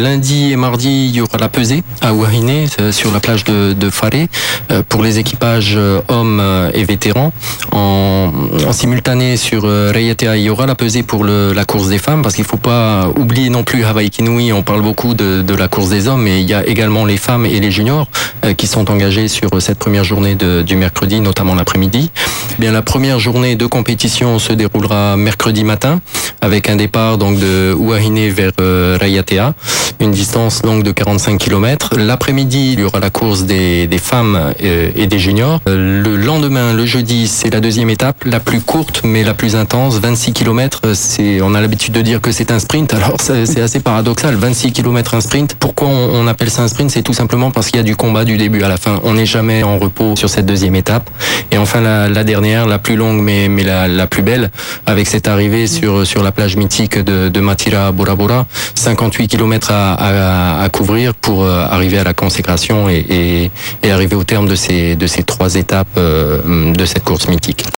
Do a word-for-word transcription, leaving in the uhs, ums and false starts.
lundi et mardi, il y aura la pesée à Ouahine, sur la plage de, de Faré, euh, pour les équipages euh, hommes et vétérans. En, en simultané sur euh, Rayatea, il y aura la pesée pour le, la course des femmes, parce qu'il ne faut pas oublier non plus Hawaii Kinui. On parle beaucoup de, de la course des hommes, mais il y a également les femmes et les juniors euh, qui sont engagés sur cette première journée de, du mercredi, notamment l'après-midi. Bien, la première journée de compétition se déroulera mercredi matin, avec un départ donc de Ouahine vers euh, Rayatea, une distance longue de quarante-cinq kilomètres. L'après-midi, il y aura la course des, des femmes euh, et des juniors. Euh, le lendemain, le jeudi, c'est la deuxième étape, la plus courte mais la plus intense, vingt-six kilomètres. C'est, on a l'habitude de dire que c'est un sprint, alors c'est, c'est assez paradoxal, vingt-six kilomètres un sprint. Pourquoi on, on appelle ça un sprint? C'est tout simplement parce qu'il y a du combat du début à la fin. On n'est jamais en repos sur cette deuxième étape. Et enfin, la, la dernière, la plus longue mais, mais la, la plus belle, avec cette arrivée sur, sur la plage mythique de, de Matira Bora Bora, cinquante-huit kilomètres à, à, à couvrir pour euh, arriver à la consécration et, et, et arriver au terme de ces, de ces trois étapes euh, de cette course mythique.